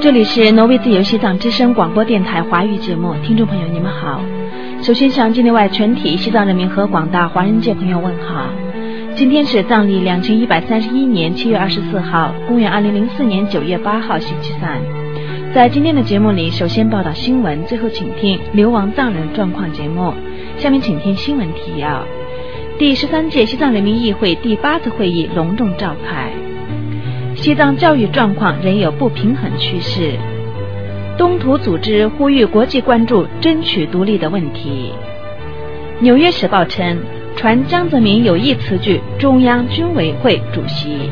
这里是挪威自由西藏之声广播电台华语节目，听众朋友你们好。首先向境内外全体西藏人民和广大华人界朋友问好。今天是藏历2131年7月24号，公元2004年9月8号，星期三。在今天的节目里，首先报道新闻，最后请听流亡藏人状况节目。下面请听新闻提要。第13届西藏人民议会第8次会议隆重召开。西藏教育状况仍有不平衡趋势。东土组织呼吁国际关注争取独立的问题。纽约时报称，传江泽民有意辞去中央军委会主席。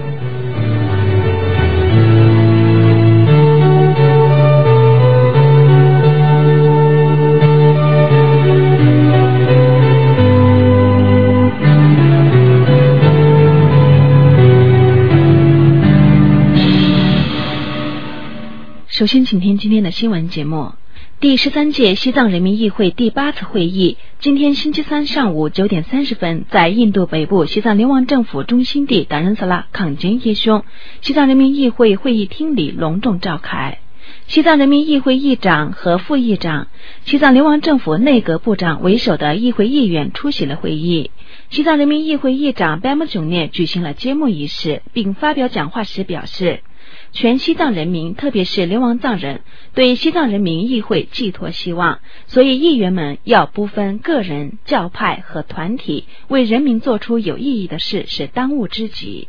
首先请听今天的新闻节目。第13届西藏人民议会第8次会议今天星期三上午9点30分在印度北部西藏流亡政府中心地达仁萨拉康坚耶兄西藏人民议会会议厅里隆重召开。西藏人民议会议长和副议长、西藏流亡政府内阁部长为首的议会议员出席了会议。西藏人民议会议长班木久涅举行了揭幕仪式，并发表讲话时表示，全西藏人民，特别是流亡藏人，对西藏人民议会寄托希望，所以议员们要不分个人、教派和团体，为人民做出有意义的事，是当务之急。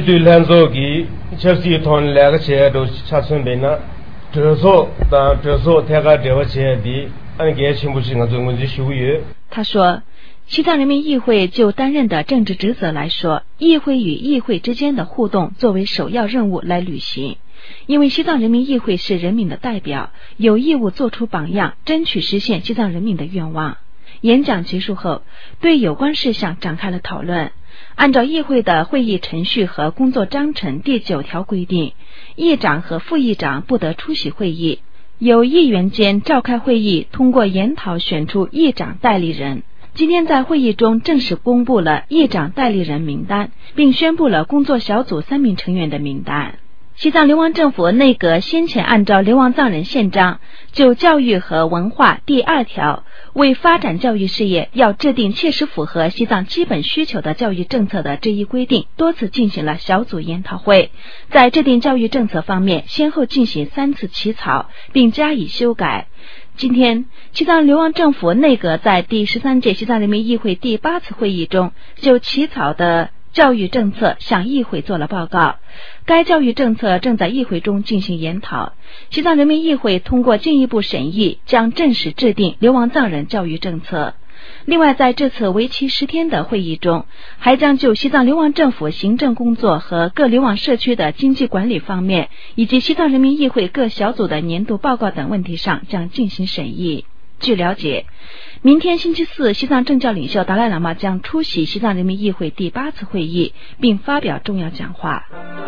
他说，西藏人民议会就担任的政治职责来说，议会与议会之间的互动作为首要任务来履行，因为西藏人民议会是人民的代表，有义务做出榜样，争取实现西藏人民的愿望。演讲结束后，对有关事项展开了讨论。按照议会的会议程序和工作章程第9条规定，议长和副议长不得出席会议，由议员间召开会议，通过研讨选出议长代理人。今天在会议中正式公布了议长代理人名单，并宣布了工作小组3名成员的名单。西藏流亡政府内阁先前按照流亡藏人宪章就教育和文化第2条，为发展教育事业要制定切实符合西藏基本需求的教育政策的这一规定，多次进行了小组研讨会。在制定教育政策方面，先后进行3次起草，并加以修改。今天，西藏流亡政府内阁在第13届西藏人民议会第8次会议中，就起草的教育政策向议会做了报告。该教育政策正在议会中进行研讨，西藏人民议会通过进一步审议，将正式制定流亡藏人教育政策。另外，在这次为期10天的会议中，还将就西藏流亡政府行政工作和各流亡社区的经济管理方面，以及西藏人民议会各小组的年度报告等问题上将进行审议。据了解，明天星期四，西藏政教领袖达赖喇嘛将出席西藏人民议会第8次会议，并发表重要讲话。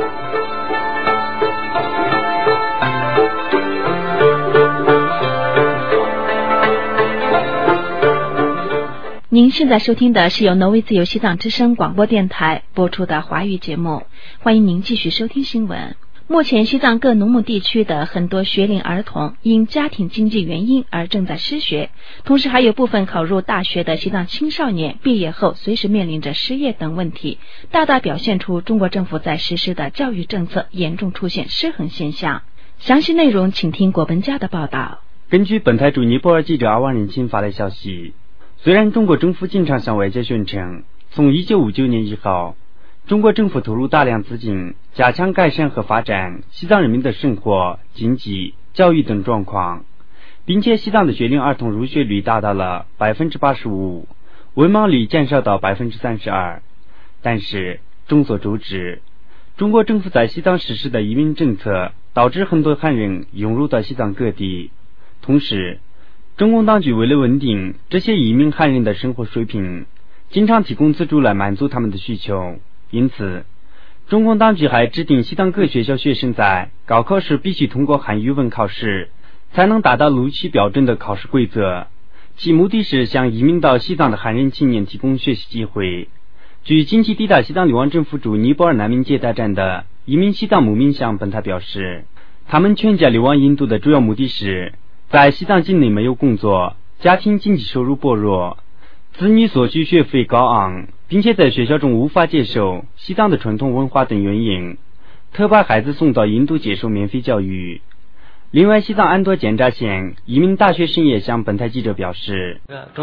您现在收听的是由挪威自由西藏之声广播电台播出的华语节目，欢迎您继续收听新闻。目前西藏各农牧地区的很多学龄儿童因家庭经济原因而正在失学，同时还有部分考入大学的西藏青少年毕业后随时面临着失业等问题，大大表现出中国政府在实施的教育政策严重出现失衡现象。详细内容请听果本家的报道。 根据本台驻尼泊尔记者阿旺仁钦发来消息，虽然中国政府经常向外界宣称，从1959年以后，中国政府投入大量资金加强改善和发展西藏人民的生活、经济、教育等状况，并且西藏的学龄儿童入学率达到了 85%， 文盲率减少到 32%。 但是众所周知，中国政府在西藏实施的移民政策导致很多汉人涌入到西藏各地，同时中共当局为了稳定这些移民汉人的生活水平，经常提供资助来满足他们的需求。因此中共当局还制定西藏各学校学生在高考时必须通过汉语文考试才能达到录取标准的考试规则，其目的是向移民到西藏的汉人青年提供学习机会。据近期抵达西藏流亡政府驻尼泊尔难民接待站的移民西藏牧民向本台表示， 他们全家流亡印度的主要目的是在西藏境内没有工作，家庭经济收入薄弱，子女所需学费高昂，并且在学校中无法接受西藏的传统文化等原因，特把孩子送到印度接受免费教育。另外，西藏安多检查县一名大学生也向本台记者表示，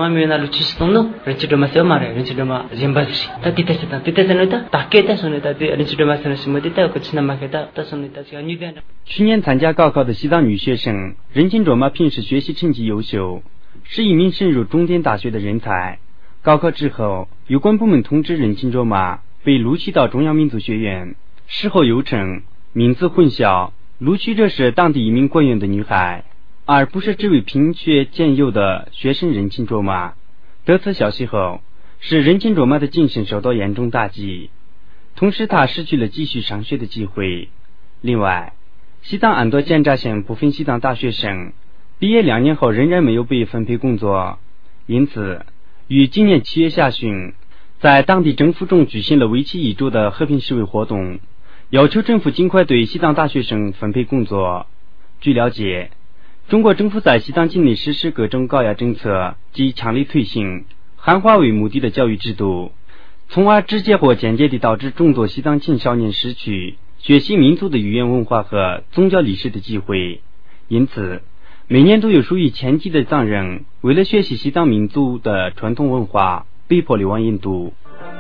去年参加高考的西藏女学生任庆卓玛平时学习成绩优秀，是一名升入重点大学的人才。高考之后，有关部门通知任庆卓玛被录取到中央民族学院，事后又称名字混淆，录取者是当地一名官员的女孩，而不是这位品学兼优的学生任庆卓玛。得此消息后，使任庆卓玛的精神受到严重打击，同时他失去了继续上学的机会。另外，西藏安多检查县部分西藏大学生毕业2年后仍然没有被分配工作，因此于今年7月下旬，在当地政府中举行了为期1周的和平示威活动，要求政府尽快对西藏大学生分配工作。据了解，中国政府在西藏境内实施各种高压政策及强力推行汉化为目的的教育制度，从而直接或间接地导致众多西藏青少年失去学习民族的语言文化和宗教历史的机会。因此，每年都有数以千计的藏人为了学习西藏民族的传统文化，被迫流亡印度。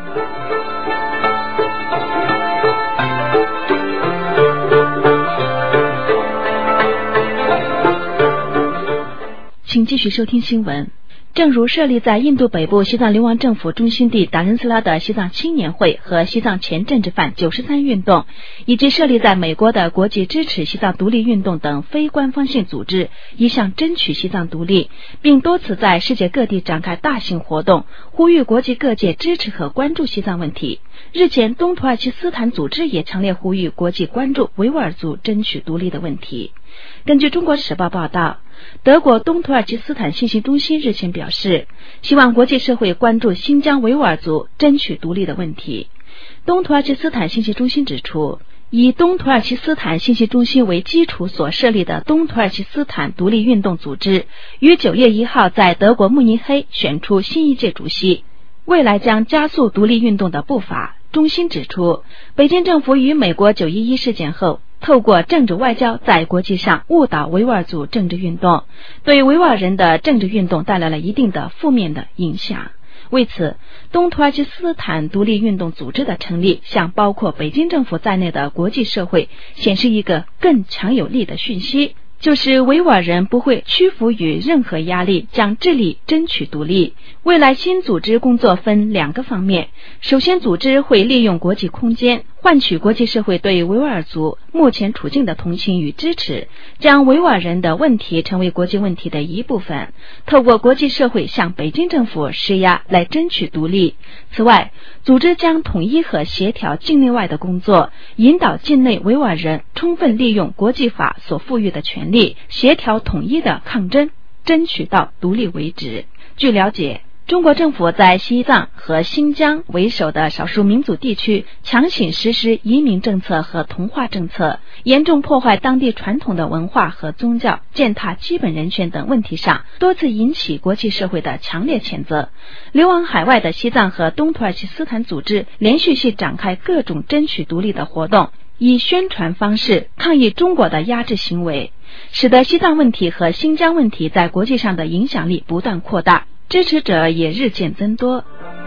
请继续收听新闻。正如设立在印度北部西藏流亡政府中心地达仁斯拉的西藏青年会和西藏前政治犯93运动，以及设立在美国的国际支持西藏独立运动等非官方性组织，一向争取西藏独立，并多次在世界各地展开大型活动，呼吁国际各界支持和关注西藏问题。日前，东土耳其斯坦组织也强烈呼吁国际关注维吾尔族争取独立的问题。根据中国时报报道，德国东土耳其斯坦信息中心日前表示，希望国际社会关注新疆维吾尔族争取独立的问题。东土耳其斯坦信息中心指出，以东土耳其斯坦信息中心为基础所设立的东土耳其斯坦独立运动组织，于9月1号在德国慕尼黑选出新一届主席，未来将加速独立运动的步伐。中心指出，北京政府于美国911事件后，透过政治外交在国际上误导维吾尔族政治运动，对维吾尔人的政治运动带来了一定的负面的影响。为此，东土耳其斯坦独立运动组织的成立，向包括北京政府在内的国际社会显示一个更强有力的讯息，就是维吾尔人不会屈服于任何压力，将致力争取独立。未来新组织工作分2个方面，首先，组织会利用国际空间，换取国际社会对维吾尔族目前处境的同情与支持，将维吾尔人的问题成为国际问题的一部分，透过国际社会向北京政府施压来争取独立。此外，组织将统一和协调境内外的工作，引导境内维吾尔人充分利用国际法所赋予的权利，协调统一的抗争，争取到独立为止。据了解，中国政府在西藏和新疆为首的少数民族地区强行实施移民政策和同化政策，严重破坏当地传统的文化和宗教，践踏基本人权等问题上，多次引起国际社会的强烈谴责。流亡海外的西藏和东土耳其斯坦组织连续性展开各种争取独立的活动，以宣传方式抗议中国的压制行为，使得西藏问题和新疆问题在国际上的影响力不断扩大，支持者也日渐增多。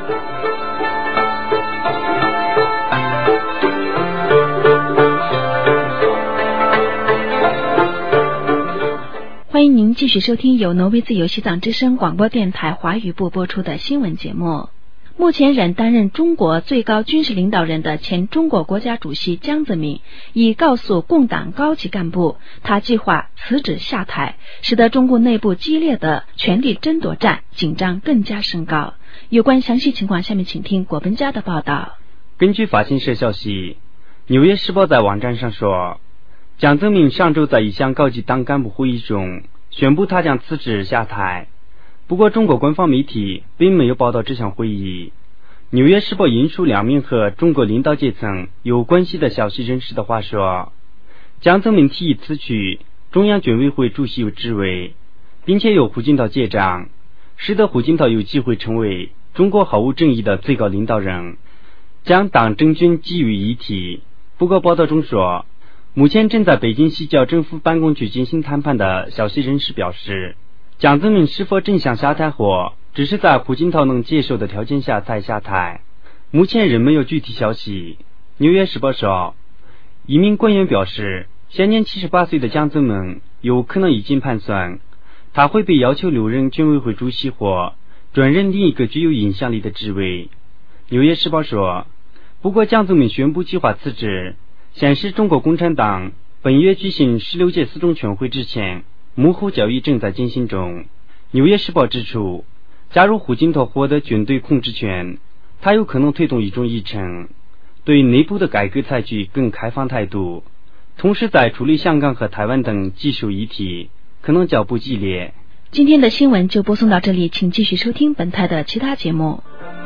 欢迎您继续收听由挪威自由西藏之声广播电台华语部播出的新闻节目。目前仍担任中国最高军事领导人的前中国国家主席江泽民已告诉共党高级干部，他计划辞职下台，使得中共内部激烈的权力争夺战紧张更加升高。有关详细情况，下面请听果本家的报道。 根据法新社消息，纽约时报在网站上说，江泽民上周在一项高级党干部会议中宣布他将辞职下台。不过中国官方媒体并没有报道这项会议。纽约时报引述2名和中国领导阶层有关系的消息人士的话说， 江泽民提议辞去中央军委会主席职位，并且由胡锦涛接掌，使得胡锦涛有机会成为中国毫无争议的最高领导人，将党政军集于一体。不过报道中说，目前正在北京西郊政府办公区进行谈判的消息人士表示，江泽民是否真想下台或只是在胡锦涛能接受的条件下才下台，目前仍没有具体消息。纽约时报说，一名官员表示，现年78岁的江泽民有可能已经盘算，他会被要求留任军委会主席或转任另一个具有影响力的职位。纽约时报说，不过江泽民宣布计划辞职，显示中国共产党本月举行16届四中全会之前，幕后交易正在进行中。纽约时报指出，假如胡锦涛获得军队控制权，他有可能推动一种议程，对内部的改革采取更开放态度，同时在处理香港和台湾等棘手议题可能较不激烈。 今天的新闻就播送到这里，请继续收听本台的其他节目。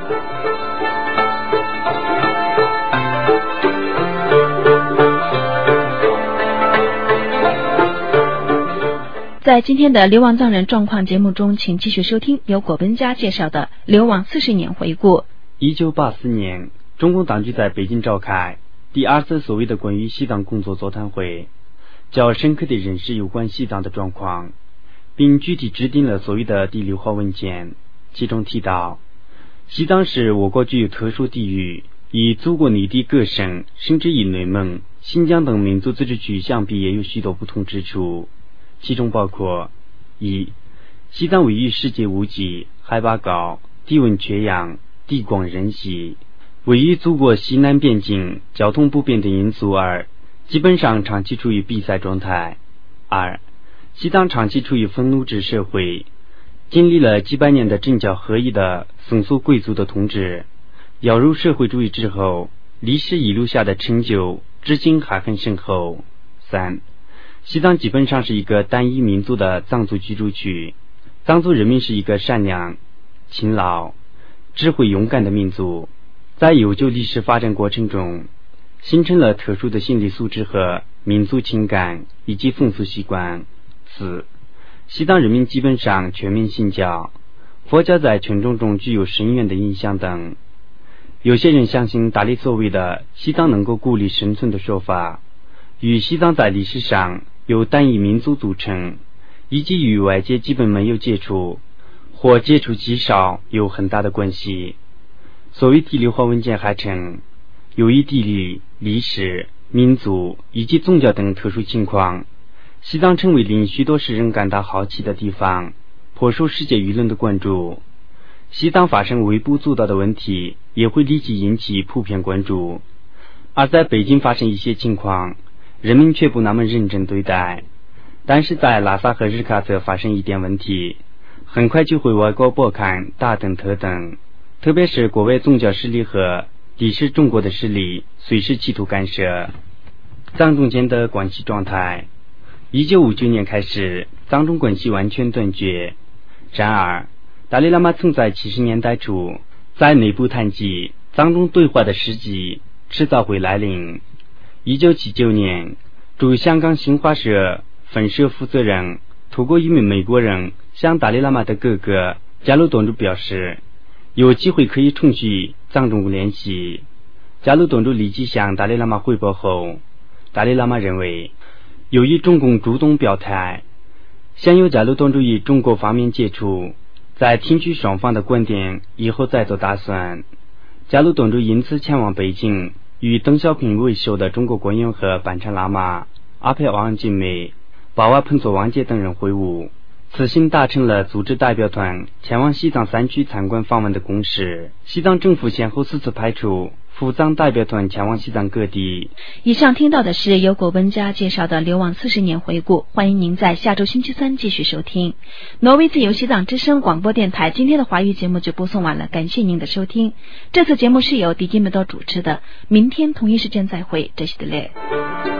在今天的流亡藏人状况节目中，请继续收听由果本家介绍的流亡40年回顾。 1984年，中共当局在北京召开第2次所谓的关于西藏工作座谈会，较深刻地认识有关西藏的状况，并具体制定了所谓的第6号文件。其中提到，西藏是我国具有特殊地域，与祖国内地各省甚至与内蒙、新疆等民族自治区相比也有许多不同之处，其中包括：一、西藏位于世界屋脊，海拔高，地温缺氧，地广人稀，位于祖国西南边境，交通不便的因素而基本上长期处于闭塞状态。二、西藏长期处于愤怒制社会，经历了几百年的政教合一的僧俗贵族的统治，要入社会主义之后，历史遗留下的成就至今还很深厚。三、西藏基本上是一个单一民族的藏族居住区，藏族人民是一个善良、勤劳、智慧勇敢的民族，在悠久历史发展过程中形成了特殊的心理素质和民族情感以及风俗习惯。四、西藏人民基本上全民信教，佛教在群众中具有深远的影响等。有些人相信大理所谓的西藏能够孤立生存的说法，与西藏在历史上由单一民族组成，以及与外界基本没有接触或接触极少有很大的关系。所谓第6号文件还称，由于地理、历史、民族以及宗教等特殊情况，西藏成为令许多世人感到好奇的地方，颇受世界舆论的关注。西藏发生微不足道的问题，也会立即引起普遍关注，而在北京发生一些情况，人们却不那么认真对待。但是在拉萨和日喀则发生一点问题，很快就会外国报刊大登特登，特别是国外宗教势力和敌视中国的势力随时企图干涉藏中间的关系状态。1959年开始，藏中关系完全断绝。然而达赖喇嘛曾在70年代初在内部谈及藏中对话的时机迟早会来临。1979年，驻香港新华社分社负责人透过一名美国人向达赖喇嘛的哥哥加鲁东珠表示，有机会可以重续藏中联系。加鲁东珠立即向达赖喇嘛汇报后，达赖喇嘛认为，由于中共主动表态，先由加鲁东珠与中国方面接触，在听取双方的观点以后再做打算。加鲁东珠因此前往北京，与邓小平为首的中国官员和班禅喇嘛、阿佩王金梅、巴瓦彭佐王杰等人会晤，此行达成了组织代表团前往西藏3区参观访问的共识。西藏政府先后4次派出赴藏代表团前往西藏各地。 以上听到的是由果本家介绍的流亡40年回顾，欢迎您在下周星期三继续收听。挪威自由西藏之声广播电台今天的华语节目就播送完了，感谢您的收听。这次节目是由迪金梅多主持的，明天同一时间再会，这是的嘞。